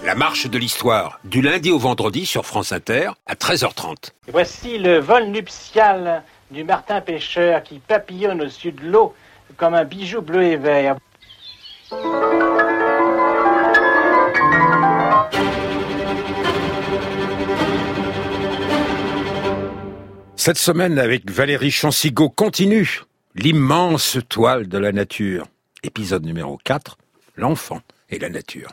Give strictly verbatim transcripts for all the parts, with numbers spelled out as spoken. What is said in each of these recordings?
La marche de l'histoire, du lundi au vendredi sur France Inter à treize heures trente. Voici le vol nuptial du martin pêcheur qui papillonne au-dessus de l'eau comme un bijou bleu et vert. Cette semaine, avec Valérie Chansigaud, continue l'immense toile de la nature. Épisode numéro quatre, l'enfant et la nature.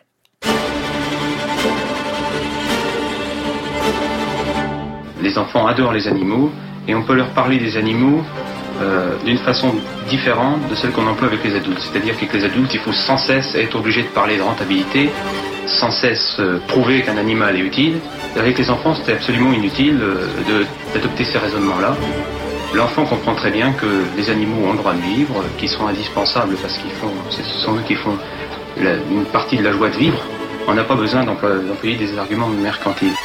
Les enfants adorent les animaux et on peut leur parler des animaux euh, d'une façon différente de celle qu'on emploie avec les adultes. C'est-à-dire qu'avec les adultes, il faut sans cesse être obligé de parler de rentabilité, sans cesse euh, prouver qu'un animal est utile. Avec les enfants, c'était absolument inutile euh, de, d'adopter ces raisonnements-là. L'enfant comprend très bien que les animaux ont le droit de vivre, qu'ils sont indispensables parce qu'ils font, ce sont eux qui font la, une partie de la joie de vivre. On n'a pas besoin d'employer, d'employer des arguments mercantiles.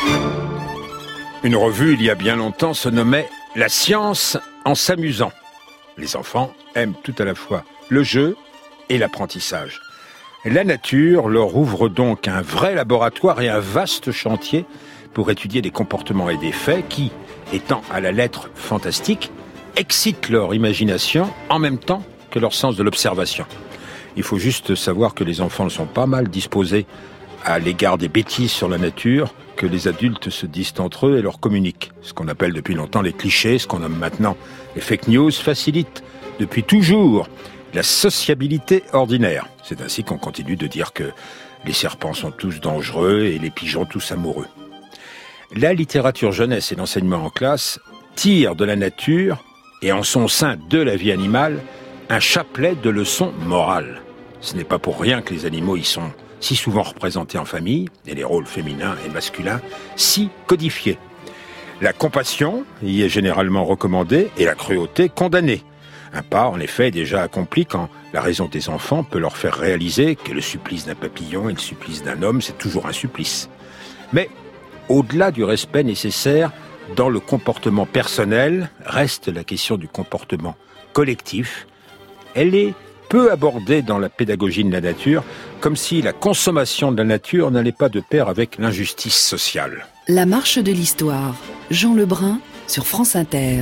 Une revue, il y a bien longtemps, se nommait « La science en s'amusant ». Les enfants aiment tout à la fois le jeu et l'apprentissage. La nature leur ouvre donc un vrai laboratoire et un vaste chantier pour étudier des comportements et des faits qui, étant à la lettre fantastiques, excitent leur imagination en même temps que leur sens de l'observation. Il faut juste savoir que les enfants sont pas mal disposés à l'égard des bêtises sur la nature, que les adultes se disent entre eux et leur communiquent. Ce qu'on appelle depuis longtemps les clichés, ce qu'on nomme maintenant les fake news, facilitent depuis toujours la sociabilité ordinaire. C'est ainsi qu'on continue de dire que les serpents sont tous dangereux et les pigeons tous amoureux. La littérature jeunesse et l'enseignement en classe tirent de la nature et en son sein de la vie animale un chapelet de leçons morales. Ce n'est pas pour rien que les animaux y sont si souvent représentés en famille, et les rôles féminins et masculins si codifiés. La compassion y est généralement recommandée et la cruauté condamnée. Un pas, en effet, est déjà accompli quand la raison des enfants peut leur faire réaliser que le supplice d'un papillon et le supplice d'un homme, c'est toujours un supplice. Mais, au-delà du respect nécessaire dans le comportement personnel, reste la question du comportement collectif. Elle est peu abordée dans la pédagogie de la nature, comme si la consommation de la nature n'allait pas de pair avec l'injustice sociale. La marche de l'histoire, Jean Lebrun sur France Inter.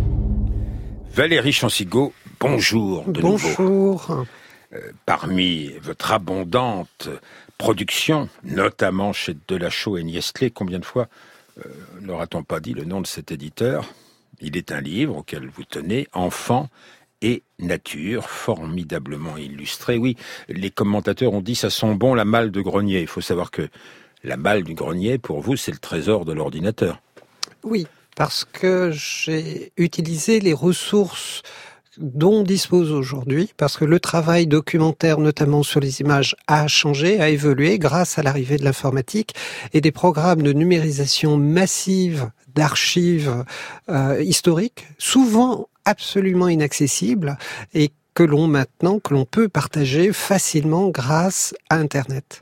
Valérie Chansigaud, bonjour de bonjour. nouveau. Bonjour. Euh, parmi votre abondante production, notamment chez Delachaux et Niestlé, combien de fois euh, n'aura-t-on pas dit le nom de cet éditeur ? Il est un livre auquel vous tenez, Enfants et nature, formidablement illustré. Oui, les commentateurs ont dit ça sent bon la malle de grenier. Il faut savoir que la malle du grenier, pour vous, c'est le trésor de l'ordinateur. Oui, parce que j'ai utilisé les ressources dont on dispose aujourd'hui, parce que le travail documentaire, notamment sur les images, a changé, a évolué grâce à l'arrivée de l'informatique et des programmes de numérisation massive d'archives euh, historiques, souvent absolument inaccessibles et que l'on maintenant, que l'on peut partager facilement grâce à Internet.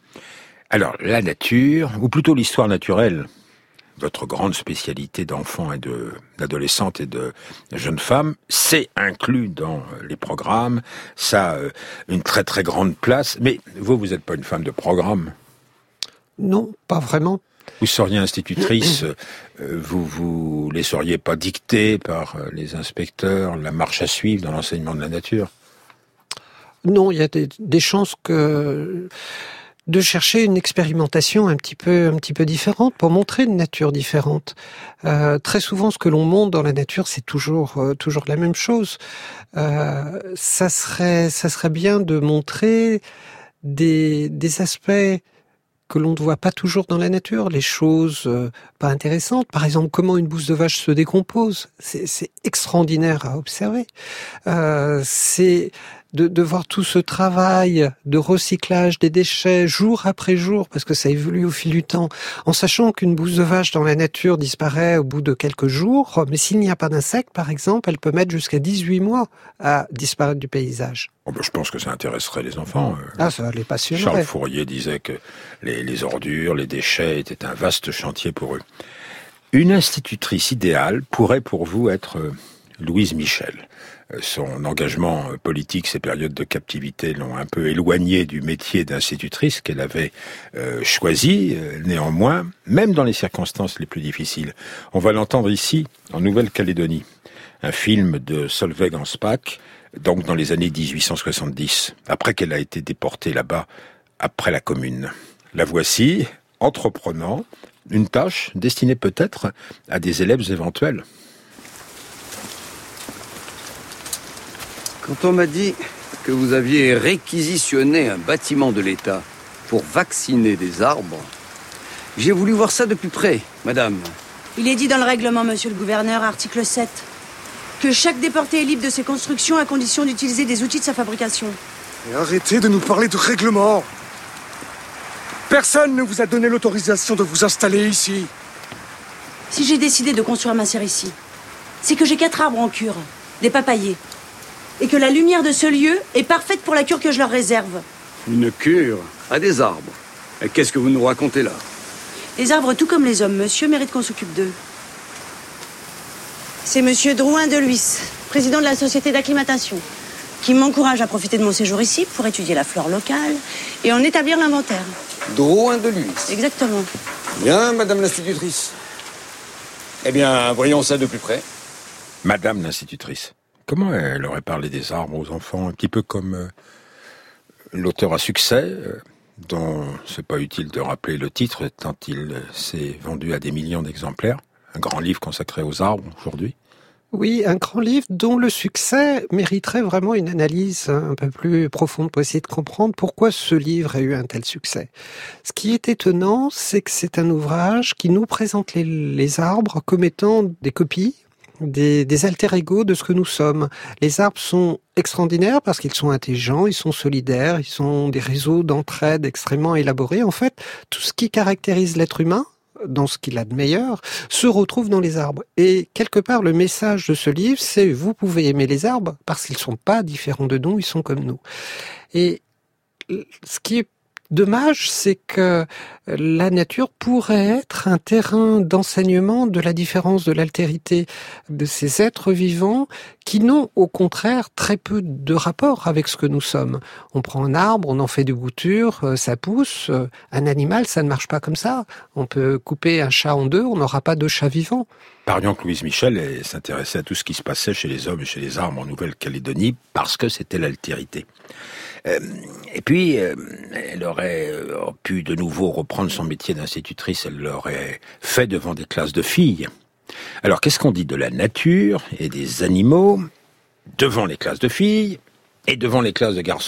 Alors, la nature, ou plutôt l'histoire naturelle, votre grande spécialité d'enfants et de, d'adolescentes et de jeunes femmes, c'est inclus dans les programmes, ça a une très très grande place, mais vous, vous n'êtes pas une femme de programme. Non, pas vraiment. Vous seriez institutrice, euh, vous vous laisseriez pas dicter par les inspecteurs la marche à suivre dans l'enseignement de la nature ? Non, il y a des, des chances que de chercher une expérimentation un petit peu, un petit peu différente pour montrer une nature différente. Euh, très souvent, ce que l'on montre dans la nature, c'est toujours, euh, toujours la même chose. Euh, ça serait, ça serait bien de montrer des, des aspects que l'on ne voit pas toujours dans la nature, les choses euh, pas intéressantes. Par exemple, comment une bouse de vache se décompose. C'est, c'est extraordinaire à observer. Euh, c'est de, de voir tout ce travail de recyclage des déchets jour après jour, parce que ça évolue au fil du temps, en sachant qu'une bouse de vache dans la nature disparaît au bout de quelques jours, mais s'il n'y a pas d'insectes, par exemple, elle peut mettre jusqu'à dix-huit mois à disparaître du paysage. Oh ben je pense que ça intéresserait les enfants. Ah, ça les passionnerait. Charles Fourier disait que les, les ordures, les déchets étaient un vaste chantier pour eux. Une institutrice idéale pourrait pour vous être Louise Michel. Son engagement politique, ses périodes de captivité l'ont un peu éloigné du métier d'institutrice qu'elle avait euh, choisi. Néanmoins, même dans les circonstances les plus difficiles, on va l'entendre ici, en Nouvelle-Calédonie. Un film de Solveig Ansbach, donc dans les années dix-huit cent soixante-dix, après qu'elle a été déportée là-bas, après la Commune. La voici, entreprenant, une tâche destinée peut-être à des élèves éventuels. Quand on m'a dit que vous aviez réquisitionné un bâtiment de l'État pour vacciner des arbres, j'ai voulu voir ça de plus près, madame. Il est dit dans le règlement, monsieur le gouverneur, article sept, que chaque déporté est libre de ses constructions à condition d'utiliser des outils de sa fabrication. Et arrêtez de nous parler de règlement. Personne ne vous a donné l'autorisation de vous installer ici. Si j'ai décidé de construire ma serre ici, c'est que j'ai quatre arbres en cure, des papayers, et que la lumière de ce lieu est parfaite pour la cure que je leur réserve. Une cure à des arbres. Et qu'est-ce que vous nous racontez là? Les arbres, tout comme les hommes, monsieur, méritent qu'on s'occupe d'eux. C'est monsieur Drouin de Lhuys, président de la société d'acclimatation, qui m'encourage à profiter de mon séjour ici pour étudier la flore locale et en établir l'inventaire. Drouin de Lhuys. Exactement. Bien, madame l'institutrice. Eh bien, voyons ça de plus près. Madame l'institutrice, comment elle aurait parlé des arbres aux enfants, un petit peu comme euh, l'auteur à succès, euh, dont c'est pas utile de rappeler le titre, tant il s'est vendu à des millions d'exemplaires. Un grand livre consacré aux arbres aujourd'hui. Oui, un grand livre dont le succès mériterait vraiment une analyse un peu plus profonde pour essayer de comprendre pourquoi ce livre a eu un tel succès. Ce qui est étonnant, c'est que c'est un ouvrage qui nous présente les, les arbres comme étant des copies, des, des alter-ego de ce que nous sommes. Les arbres sont extraordinaires parce qu'ils sont intelligents, ils sont solidaires, ils sont des réseaux d'entraide extrêmement élaborés. En fait, tout ce qui caractérise l'être humain, dans ce qu'il a de meilleur, se retrouve dans les arbres. Et quelque part, le message de ce livre, c'est vous pouvez aimer les arbres parce qu'ils sont pas différents de nous, ils sont comme nous. Et ce qui est dommage, c'est que la nature pourrait être un terrain d'enseignement de la différence, de l'altérité de ces êtres vivants qui n'ont au contraire très peu de rapport avec ce que nous sommes. On prend un arbre, on en fait des boutures, ça pousse. Un animal, ça ne marche pas comme ça. On peut couper un chat en deux, on n'aura pas de chat vivant. Parions que Louise Michel s'intéressait à tout ce qui se passait chez les hommes et chez les arbres en Nouvelle-Calédonie parce que c'était l'altérité. Euh, et puis, euh, elle aurait euh, pu de nouveau reprendre son métier d'institutrice, elle l'aurait fait devant des classes de filles. Alors, qu'est-ce qu'on dit de la nature et des animaux devant les classes de filles et devant les classes de garçons ?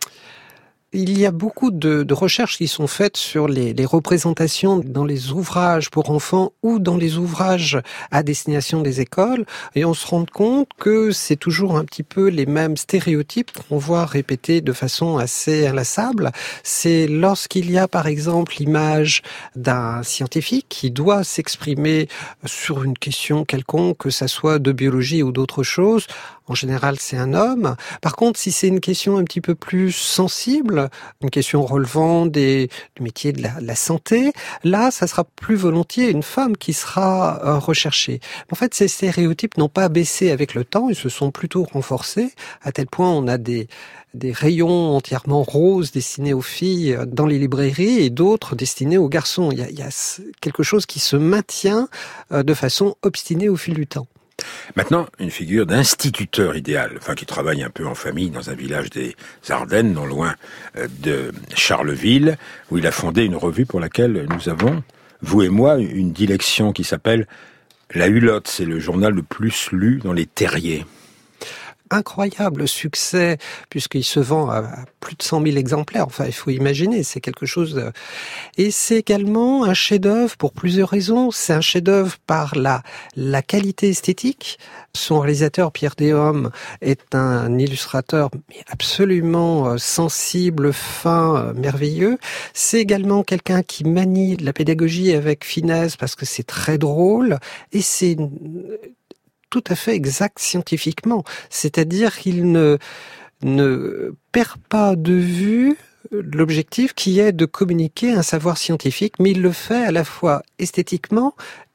Il y a beaucoup de, de recherches qui sont faites sur les, les représentations dans les ouvrages pour enfants ou dans les ouvrages à destination des écoles, et on se rend compte que c'est toujours un petit peu les mêmes stéréotypes qu'on voit répétés de façon assez inlassable. C'est lorsqu'il y a par exemple l'image d'un scientifique qui doit s'exprimer sur une question quelconque, que ça soit de biologie ou d'autre chose. En général, c'est un homme. Par contre, si c'est une question un petit peu plus sensible, une question relevant des, du métier de la, de la santé, là, ça sera plus volontiers une femme qui sera euh, recherchée. En fait, ces stéréotypes n'ont pas baissé avec le temps, ils se sont plutôt renforcés, à tel point on a des, des rayons entièrement roses destinés aux filles dans les librairies et d'autres destinés aux garçons. Il y a, il y a quelque chose qui se maintient euh, de façon obstinée au fil du temps. Maintenant, une figure d'instituteur idéal, enfin qui travaille un peu en famille dans un village des Ardennes, non loin de Charleville, où il a fondé une revue pour laquelle nous avons, vous et moi, une dilection qui s'appelle La Hulotte. C'est le journal le plus lu dans les terriers. Incroyable succès, puisqu'il se vend à plus de cent mille exemplaires. Enfin, il faut imaginer, c'est quelque chose de... Et c'est également un chef-d'œuvre pour plusieurs raisons. C'est un chef-d'œuvre par la, la qualité esthétique. Son réalisateur, Pierre Déhomme, est un illustrateur absolument sensible, fin, merveilleux. C'est également quelqu'un qui manie la pédagogie avec finesse parce que c'est très drôle. Et c'est tout à fait exact scientifiquement. C'est-à-dire qu'il ne, ne perd pas de vue l'objectif qui est de communiquer un savoir scientifique, mais il le fait à la fois esthétiquement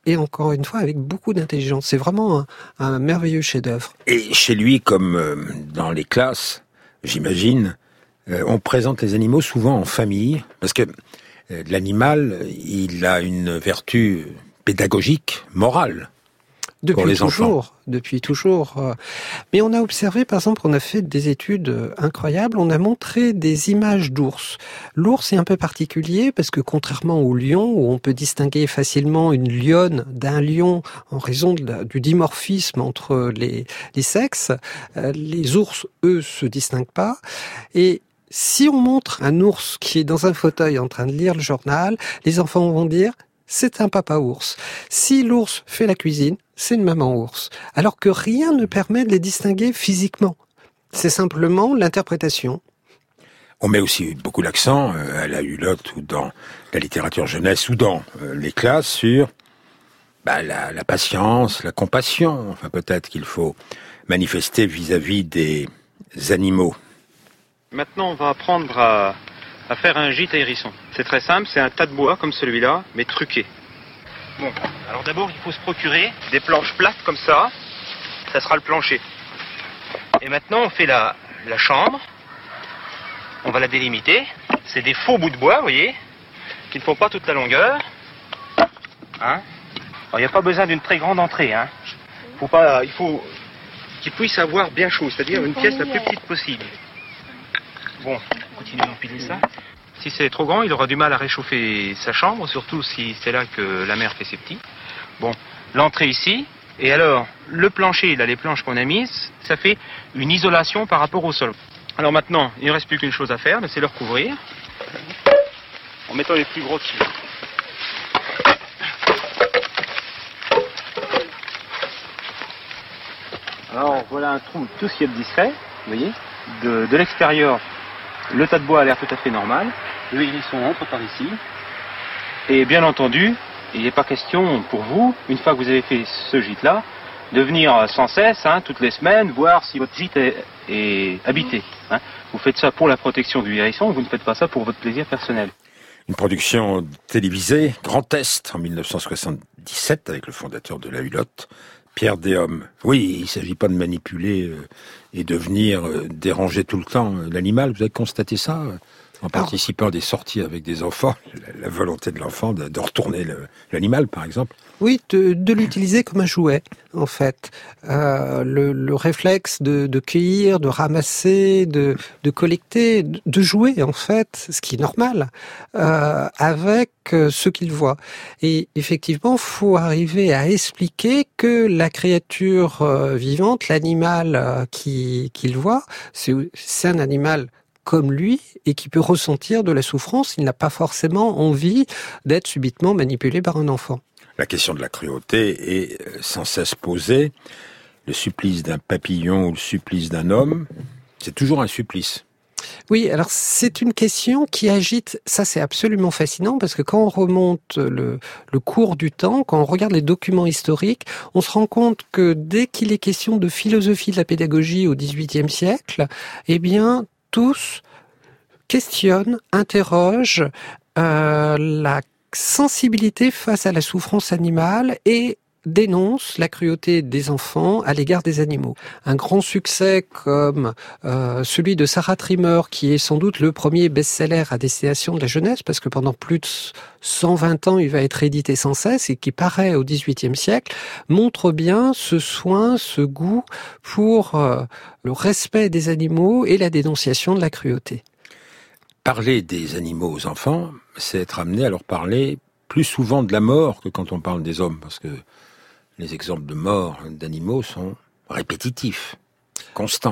et encore une fois avec beaucoup d'intelligence. C'est vraiment un, un merveilleux chef-d'œuvre. Et chez lui, comme euh, dans les classes, j'imagine, euh, on présente les animaux souvent en famille, parce que euh, l'animal, il a une vertu pédagogique, morale. Depuis pour les toujours, enfants. depuis toujours. Mais on a observé, par exemple, on a fait des études incroyables, on a montré des images d'ours. L'ours est un peu particulier parce que contrairement au lion, où on peut distinguer facilement une lionne d'un lion en raison de la, du dimorphisme entre les, les sexes, euh, les ours, eux, se distinguent pas. Et si on montre un ours qui est dans un fauteuil en train de lire le journal, les enfants vont dire c'est un papa ours. Si l'ours fait la cuisine, c'est une maman ours. Alors que rien ne permet de les distinguer physiquement. C'est simplement l'interprétation. On met aussi beaucoup l'accent, euh, à la Hulotte ou dans la littérature jeunesse ou dans euh, les classes, sur bah, la, la patience, la compassion. Enfin, peut-être qu'il faut manifester vis-à-vis des animaux. Maintenant, on va apprendre à, à faire un gîte à hérisson. C'est très simple, c'est un tas de bois comme celui-là, mais truqué. Bon, alors d'abord, il faut se procurer des planches plates comme ça. Ça sera le plancher. Et maintenant, on fait la, la chambre. On va la délimiter. C'est des faux bouts de bois, vous voyez, qui ne font pas toute la longueur. Hein? Alors, il n'y a pas besoin d'une très grande entrée. Hein. Faut pas, il faut qu'il puisse avoir bien chaud, c'est-à-dire une pièce la plus petite possible. Bon, on continue d'empiler ça. Si c'est trop grand, il aura du mal à réchauffer sa chambre, surtout si c'est là que la mère fait ses petits. Bon, l'entrée ici, et alors, le plancher, là, les planches qu'on a mises, ça fait une isolation par rapport au sol. Alors maintenant, il ne reste plus qu'une chose à faire, c'est le recouvrir, en mettant les plus gros dessus. Alors, voilà un trou tout ce qui est discret, vous voyez, de, de l'extérieur. Le tas de bois a l'air tout à fait normal. Le hérisson entre par ici. Et bien entendu, il n'est pas question pour vous, une fois que vous avez fait ce gîte-là, de venir sans cesse, hein, toutes les semaines, voir si votre gîte est, est habité. Hein. Vous faites ça pour la protection du hérisson, vous ne faites pas ça pour votre plaisir personnel. Une production télévisée, Grand Est, en dix-neuf cent soixante-dix-sept, avec le fondateur de la Hulotte, Pierre Déhomme. Oui, il ne s'agit pas de manipuler euh, et de venir euh, déranger tout le temps euh, l'animal. Vous avez constaté ça euh, en participant à des sorties avec des enfants, la, la volonté de l'enfant de, de retourner le, l'animal, par exemple. Oui, de, de l'utiliser comme un jouet, en fait. Euh, le, le réflexe de, de cueillir, de ramasser, de, de collecter, de jouer, en fait, ce qui est normal, euh, avec ce qu'il voit. Et effectivement, faut arriver à expliquer que la créature euh, vivante, l'animal euh, qui, qu'il voit, c'est, c'est un animal comme lui et qui peut ressentir de la souffrance. Il n'a pas forcément envie d'être subitement manipulé par un enfant. La question de la cruauté est sans cesse posée. Le supplice d'un papillon ou le supplice d'un homme, c'est toujours un supplice. Oui, alors c'est une question qui agite, ça c'est absolument fascinant parce que quand on remonte le, le cours du temps, quand on regarde les documents historiques, on se rend compte que dès qu'il est question de philosophie de la pédagogie au dix-huitième siècle, eh bien tous questionnent, interrogent euh, la sensibilité face à la souffrance animale et dénonce la cruauté des enfants à l'égard des animaux. Un grand succès comme euh, celui de Sarah Trimmer, qui est sans doute le premier best-seller à destination de la jeunesse, parce que pendant plus de cent vingt ans, il va être édité sans cesse et qui paraît au dix-huitième siècle, montre bien ce soin, ce goût pour euh, le respect des animaux et la dénonciation de la cruauté. Parler des animaux aux enfants, c'est être amené à leur parler plus souvent de la mort que quand on parle des hommes, parce que les exemples de mort d'animaux sont répétitifs, constants.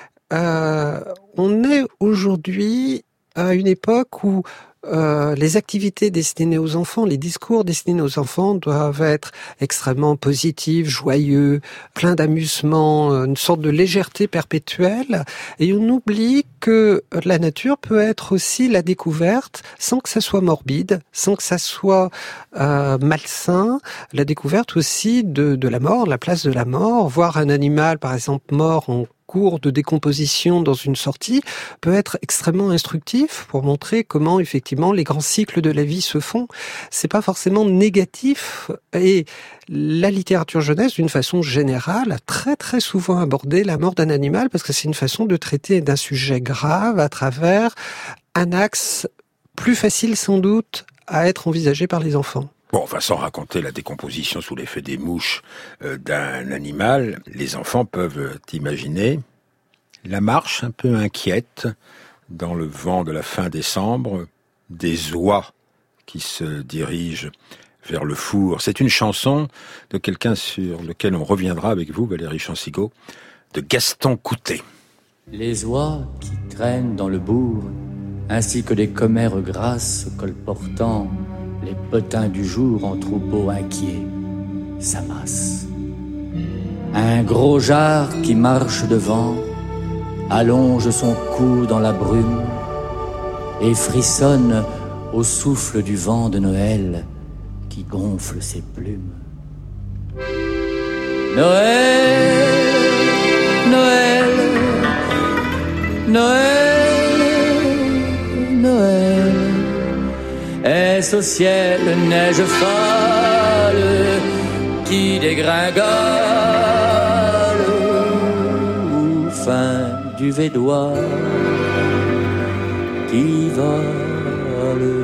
Euh, on est aujourd'hui à une époque où euh, les activités destinées aux enfants, les discours destinés aux enfants doivent être extrêmement positifs, joyeux, pleins d'amusement, une sorte de légèreté perpétuelle. Et on oublie que la nature peut être aussi la découverte sans que ça soit morbide, sans que ça soit euh, malsain. La découverte aussi de, de la mort, la place de la mort, voir un animal par exemple mort en cours de décomposition dans une sortie peut être extrêmement instructif pour montrer comment effectivement effectivement, les grands cycles de la vie se font. C'est pas forcément négatif. Et la littérature jeunesse, d'une façon générale, a très très souvent abordé la mort d'un animal parce que c'est une façon de traiter d'un sujet grave à travers un axe plus facile sans doute à être envisagé par les enfants. Bon, enfin, sans raconter la décomposition sous l'effet des mouches euh, d'un animal, les enfants peuvent imaginer la marche un peu inquiète dans le vent de la fin décembre, des oies qui se dirigent vers le four. C'est une chanson de quelqu'un sur lequel on reviendra avec vous, Valérie Chansigo, de Gaston Coutet. Les oies qui traînent dans le bourg, ainsi que les commères grasses colportant les potins du jour en troupeaux inquiets, s'amassent. Un gros jar qui marche devant allonge son cou dans la brume et frissonne au souffle du vent de Noël qui gonfle ses plumes. Noël, Noël, Noël, Noël. Est-ce au ciel neige folle qui dégringole ou fin duvet d'oie qui vole?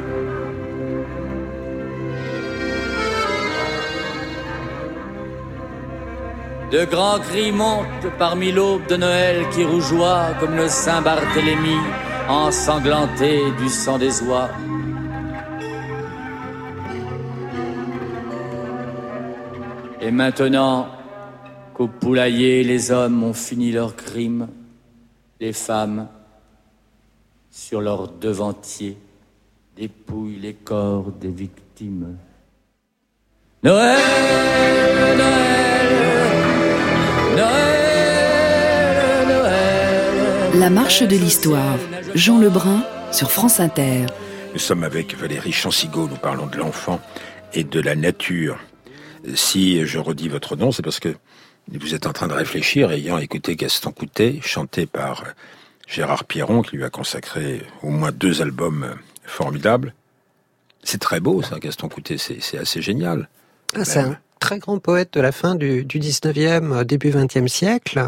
De grands cris montent parmi l'aube de Noël qui rougeoie comme le Saint Barthélemy ensanglanté du sang des oies. Et maintenant qu'au poulailler les hommes ont fini leur crime, les femmes, sur leur devantier, dépouillent les corps des victimes. Noël, Noël, Noël, Noël. La marche de l'histoire. Jean Lebrun sur France Inter. Nous sommes avec Valérie Chansigo, nous parlons de l'enfant et de la nature. Si je redis votre nom, c'est parce que vous êtes en train de réfléchir, ayant écouté Gaston Coutet, chanté par Gérard Pierron, qui lui a consacré au moins deux albums formidables. C'est très beau, ça, Gaston Coutet, c'est, c'est assez génial. Ah, c'est un très grand poète de la fin du, du dix-neuvième, début vingtième siècle,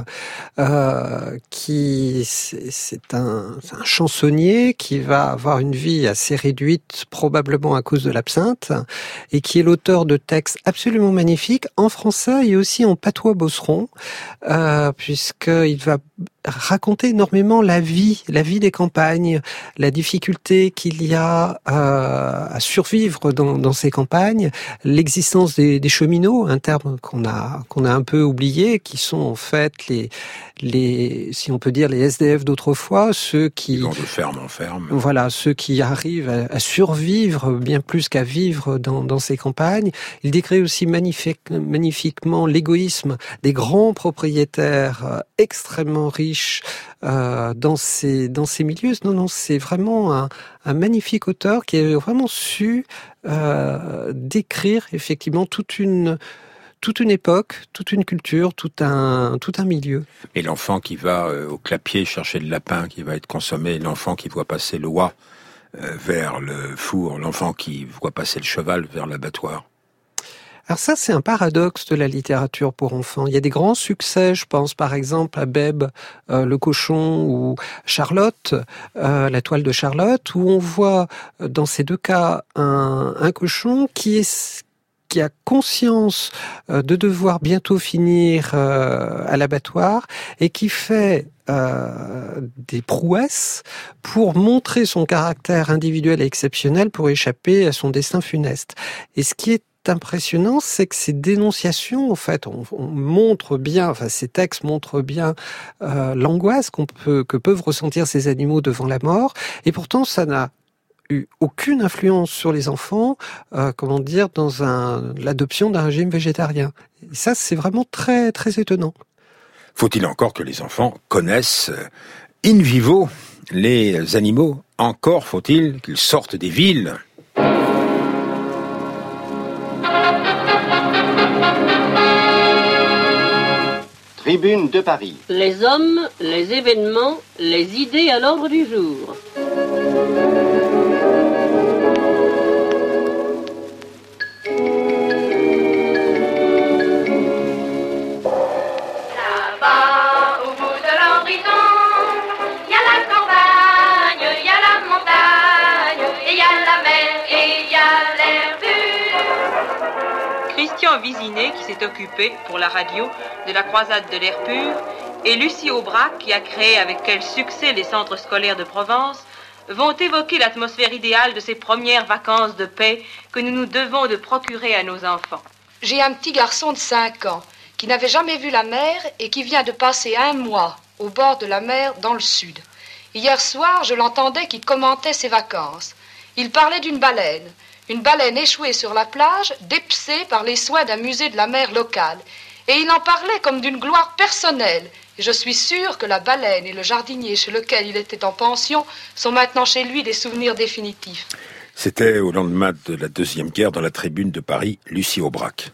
euh, qui c'est, c'est, un, c'est un chansonnier qui va avoir une vie assez réduite, probablement à cause de l'absinthe, et qui est l'auteur de textes absolument magnifiques en français et aussi en patois beauceron, euh, puisqu'il va raconter énormément la vie, la vie des campagnes, la difficulté qu'il y a euh, à survivre dans, dans ces campagnes, l'existence des, des cheminots, un terme qu'on a qu'on a un peu oublié, qui sont en fait les les si on peut dire les S D F d'autrefois, ceux qui vont de ferme en ferme. Voilà, ceux qui arrivent à, à survivre bien plus qu'à vivre dans dans ces campagnes. Il décrit aussi magnifique, magnifiquement l'égoïsme des grands propriétaires euh, extrêmement riches Euh, dans ces dans ces milieux. Non, non, c'est vraiment un, un magnifique auteur qui a vraiment su euh, décrire effectivement toute une toute une époque, toute une culture, tout un tout un milieu. Et l'enfant qui va euh, au clapier chercher le lapin qui va être consommé, l'enfant qui voit passer l'oie euh, vers le four, l'enfant qui voit passer le cheval vers l'abattoir. Alors ça, c'est un paradoxe de la littérature pour enfants. Il y a des grands succès, je pense par exemple à Beb, euh, le cochon, ou Charlotte, euh, la toile de Charlotte, où on voit dans ces deux cas un, un cochon qui est qui a conscience euh, de devoir bientôt finir euh, à l'abattoir et qui fait euh, des prouesses pour montrer son caractère individuel et exceptionnel pour échapper à son destin funeste. Et ce qui est impressionnant, c'est que ces dénonciations, en fait, on, on montre bien, enfin, ces textes montrent bien euh, l'angoisse qu'on peut, que peuvent ressentir ces animaux devant la mort, et pourtant, ça n'a eu aucune influence sur les enfants, euh, comment dire, dans un, l'adoption d'un régime végétarien. Et ça, c'est vraiment très, très étonnant. Faut-il encore que les enfants connaissent in vivo les animaux? Encore faut-il qu'ils sortent des villes? Tribune de Paris. Les hommes, les événements, les idées à l'ordre du jour. Christian Visinet qui s'est occupé, pour la radio, de la croisade de l'air pur, et Lucie Aubrac qui a créé avec quel succès les centres scolaires de Provence, vont évoquer l'atmosphère idéale de ces premières vacances de paix que nous nous devons de procurer à nos enfants. J'ai un petit garçon de cinq ans qui n'avait jamais vu la mer et qui vient de passer un mois au bord de la mer dans le sud. Hier soir, je l'entendais qui commentait ses vacances. Il parlait d'une baleine, une baleine échouée sur la plage, dépecée par les soins d'un musée de la mer local. Et il en parlait comme d'une gloire personnelle. Et je suis sûre que la baleine et le jardinier chez lequel il était en pension sont maintenant chez lui des souvenirs définitifs. C'était au lendemain de la Deuxième Guerre dans la Tribune de Paris, Lucie Aubrac.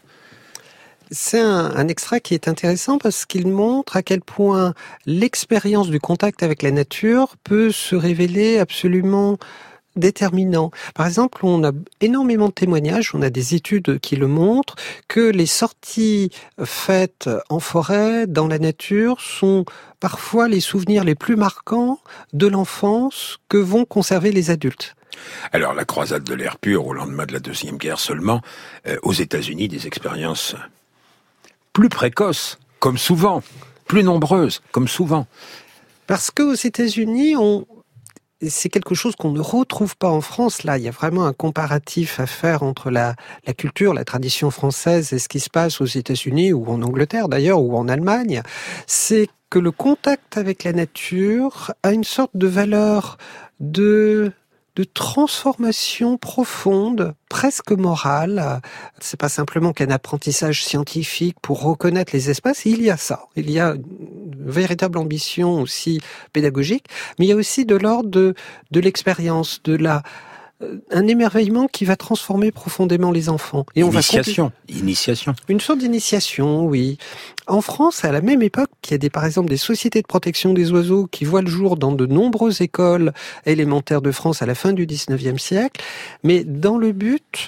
C'est un, un extrait qui est intéressant parce qu'il montre à quel point l'expérience du contact avec la nature peut se révéler absolument déterminant. Par exemple, on a énormément de témoignages, on a des études qui le montrent, que les sorties faites en forêt, dans la nature, sont parfois les souvenirs les plus marquants de l'enfance que vont conserver les adultes. Alors, la croisade de l'air pur, au lendemain de la Deuxième Guerre seulement, euh, aux États-Unis, des expériences plus précoces, comme souvent, plus nombreuses, comme souvent. Parce qu'aux États-Unis, on... c'est quelque chose qu'on ne retrouve pas en France. Là, il y a vraiment un comparatif à faire entre la, la culture, la tradition française et ce qui se passe aux États-Unis ou en Angleterre d'ailleurs ou en Allemagne. C'est que le contact avec la nature a une sorte de valeur de de transformation profonde, presque morale. C'est pas simplement qu'un apprentissage scientifique pour reconnaître les espèces. Il y a ça. Il y a une véritable ambition aussi pédagogique, mais il y a aussi de l'ordre de, de l'expérience, de la, un émerveillement qui va transformer profondément les enfants. Et initiation. On va Initiation. Une sorte d'initiation, oui. En France, à la même époque, il y a des, par exemple des sociétés de protection des oiseaux qui voient le jour dans de nombreuses écoles élémentaires de France à la fin du dix-neuvième siècle, mais dans le but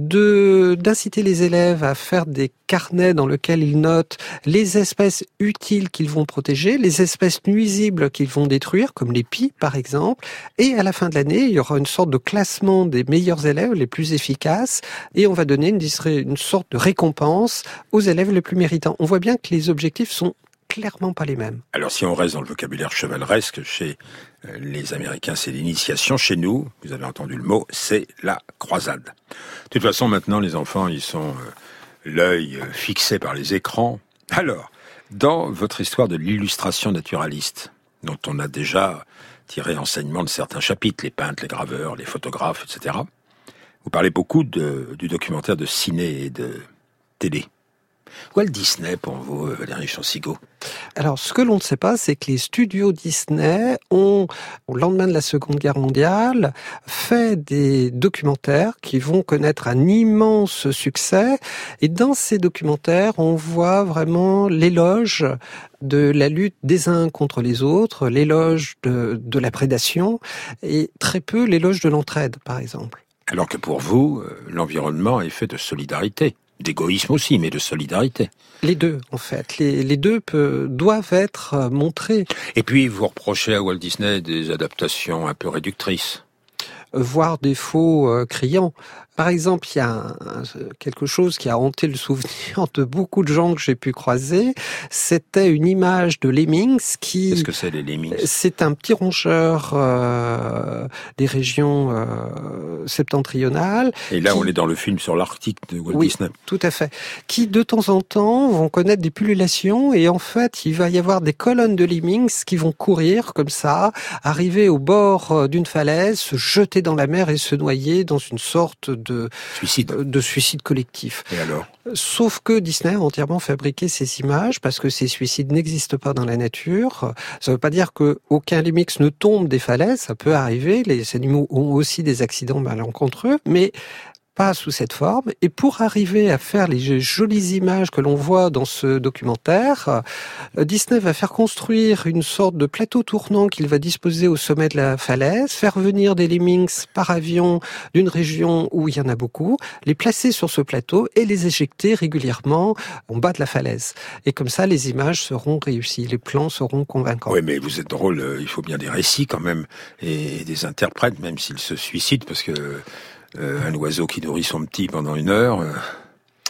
de d'inciter les élèves à faire des carnets dans lesquels ils notent les espèces utiles qu'ils vont protéger, les espèces nuisibles qu'ils vont détruire, comme les pies par exemple, et à la fin de l'année, il y aura une sorte de classement des meilleurs élèves, les plus efficaces, et on va donner une, une sorte de récompense aux élèves les plus méritants. On voit bien que les objectifs sont clairement pas les mêmes. Alors si on reste dans le vocabulaire chevaleresque, chez les Américains c'est l'initiation, chez nous, vous avez entendu le mot, c'est la croisade. De toute façon maintenant les enfants ils sont euh, l'œil euh, fixé par les écrans. Alors, dans votre histoire de l'illustration naturaliste, dont on a déjà tiré enseignement de certains chapitres, les peintres, les graveurs, les photographes, et cetera, vous parlez beaucoup de, du documentaire de ciné et de télé. Walt Disney pour vous, Valérie Chansigaud? Alors, ce que l'on ne sait pas, c'est que les studios Disney ont, au lendemain de la Seconde Guerre mondiale, fait des documentaires qui vont connaître un immense succès. Et dans ces documentaires, on voit vraiment l'éloge de la lutte des uns contre les autres, l'éloge de, de la prédation, et très peu l'éloge de l'entraide, par exemple. Alors que pour vous, l'environnement est fait de solidarité. D'égoïsme aussi, mais de solidarité. Les deux, en fait. Les, les deux peut, doivent être montrés. Et puis, vous reprochez à Walt Disney des adaptations un peu réductrices. Voire des faux euh, criants. Par exemple, il y a un, un, quelque chose qui a hanté le souvenir de beaucoup de gens que j'ai pu croiser. C'était une image de Lemmings qui... Qu'est-ce que c'est, les Lemmings? C'est un petit rongeur euh, des régions euh, septentrionales. Et là, qui... on est dans le film sur l'Arctique de Walt oui, Disney. Tout à fait. Qui, de temps en temps, vont connaître des pullulations et en fait, il va y avoir des colonnes de Lemmings qui vont courir comme ça, arriver au bord d'une falaise, se jeter dans la mer et se noyer dans une sorte de suicide, de suicide collectif. Et alors? Sauf que Disney a entièrement fabriqué ces images parce que ces suicides n'existent pas dans la nature. Ça ne veut pas dire que aucun lemmings ne tombe des falaises, ça peut arriver. Les animaux ont aussi des accidents malencontreux, mais pas sous cette forme. Et pour arriver à faire les jolies images que l'on voit dans ce documentaire, Disney va faire construire une sorte de plateau tournant qu'il va disposer au sommet de la falaise, faire venir des lemmings par avion d'une région où il y en a beaucoup, les placer sur ce plateau et les éjecter régulièrement en bas de la falaise. Et comme ça, les images seront réussies, les plans seront convaincants. Oui, mais vous êtes drôle, il faut bien des récits quand même, et des interprètes, même s'ils se suicident, parce que... Euh, un oiseau qui nourrit son petit pendant une heure. Euh...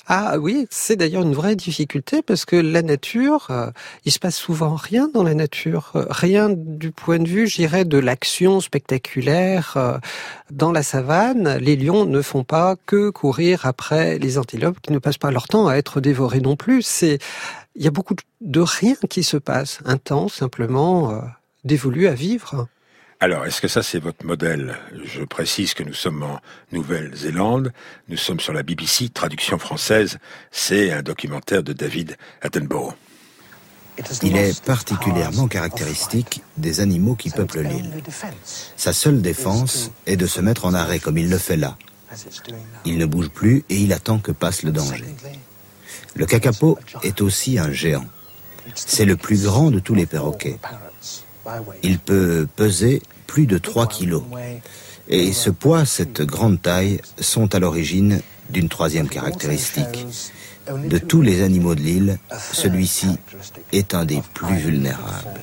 Ah oui, c'est d'ailleurs une vraie difficulté parce que la nature, euh, il se passe souvent rien dans la nature. Euh, rien du point de vue, je dirais, de l'action spectaculaire. Euh, dans la savane, les lions ne font pas que courir après les antilopes qui ne passent pas leur temps à être dévorés non plus. C'est, il y a beaucoup de rien qui se passe. Un temps simplement euh, dévolu à vivre. Alors, est-ce que ça, c'est votre modèle? Je précise que nous sommes en Nouvelle-Zélande, nous sommes sur la B B C, traduction française, c'est un documentaire de David Attenborough. Il est particulièrement caractéristique des animaux qui peuplent l'île. Sa seule défense est de se mettre en arrêt, comme il le fait là. Il ne bouge plus et il attend que passe le danger. Le kakapo est aussi un géant. C'est le plus grand de tous les perroquets. Il peut peser plus de trois kilos. Et ce poids, cette grande taille, sont à l'origine d'une troisième caractéristique. De tous les animaux de l'île, celui-ci est un des plus vulnérables.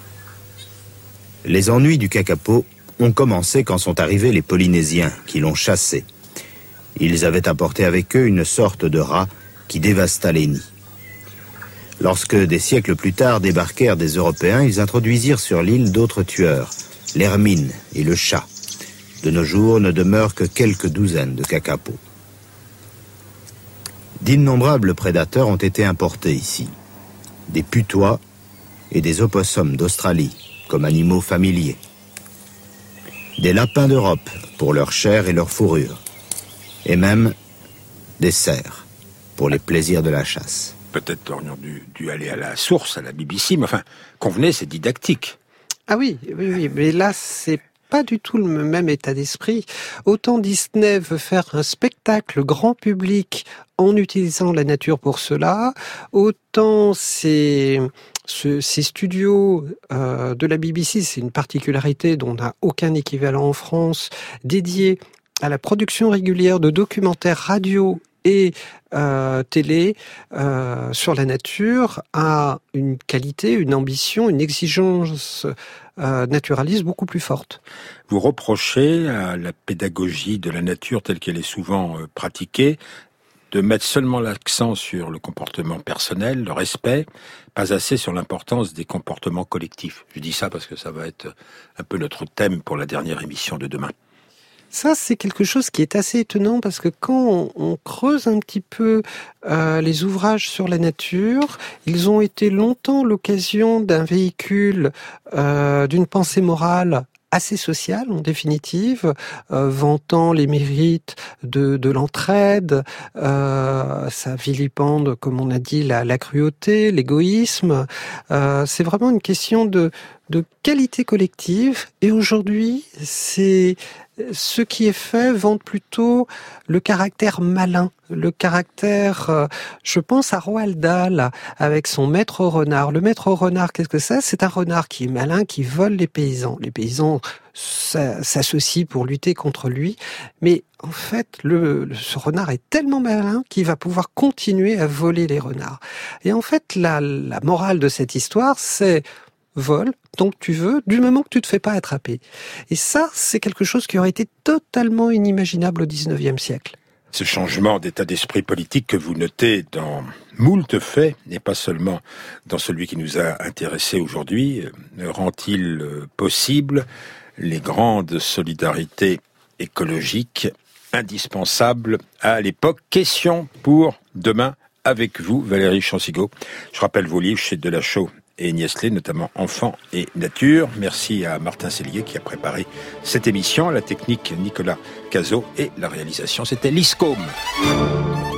Les ennuis du kakapo ont commencé quand sont arrivés les Polynésiens, qui l'ont chassé. Ils avaient apporté avec eux une sorte de rat qui dévasta les nids. Lorsque, des siècles plus tard, débarquèrent des Européens, ils introduisirent sur l'île d'autres tueurs, l'hermine et le chat. De nos jours, ne demeurent que quelques douzaines de kakapos. D'innombrables prédateurs ont été importés ici. Des putois et des opossums d'Australie, comme animaux familiers. Des lapins d'Europe, pour leur chair et leur fourrure. Et même des cerfs, pour les plaisirs de la chasse. Peut-être aurions dû, dû aller à la source, à la B B C, mais enfin, convenez, c'est didactique. Ah oui, oui, oui, mais là, c'est pas du tout le même état d'esprit. Autant Disney veut faire un spectacle grand public en utilisant la nature pour cela, autant ces, ce, ces studios euh, de la B B C, c'est une particularité dont on n'a aucun équivalent en France, dédiés à la production régulière de documentaires radio et euh, télé euh, sur la nature, a une qualité, une ambition, une exigence euh, naturaliste beaucoup plus forte. Vous reprochez à la pédagogie de la nature telle qu'elle est souvent euh, pratiquée de mettre seulement l'accent sur le comportement personnel, le respect, pas assez sur l'importance des comportements collectifs. Je dis ça parce que ça va être un peu notre thème pour la dernière émission de demain. Ça, c'est quelque chose qui est assez étonnant parce que quand on, on creuse un petit peu euh, les ouvrages sur la nature, ils ont été longtemps l'occasion d'un véhicule, euh, d'une pensée morale assez sociale en définitive, euh, vantant les mérites de, de l'entraide, euh, ça vilipende, comme on a dit, la, la cruauté, l'égoïsme. Euh, c'est vraiment une question de, de qualité collective. Et aujourd'hui, c'est ce qui est fait vante plutôt le caractère malin, le caractère, euh, je pense à Roald Dahl avec son maître renard. Le maître renard, qu'est-ce que c'est? C'est un renard qui est malin, qui vole les paysans. Les paysans s'associent pour lutter contre lui, mais en fait, le, ce renard est tellement malin qu'il va pouvoir continuer à voler les renards. Et en fait, la, la morale de cette histoire, c'est vole tant que tu veux, du moment que tu te fais pas attraper. Et ça, c'est quelque chose qui aurait été totalement inimaginable au dix-neuvième siècle. Ce changement d'état d'esprit politique que vous notez dans moult faits, et pas seulement dans celui qui nous a intéressés aujourd'hui, rend-il possible les grandes solidarités écologiques indispensables à l'époque? Question pour demain avec vous, Valérie Chansigaud. Je rappelle vos livres chez Delachaux et Niestlé, notamment Enfants et Nature. Merci à Martin Sellier qui a préparé cette émission, la technique Nicolas Cazot et la réalisation, c'était Lise Côme.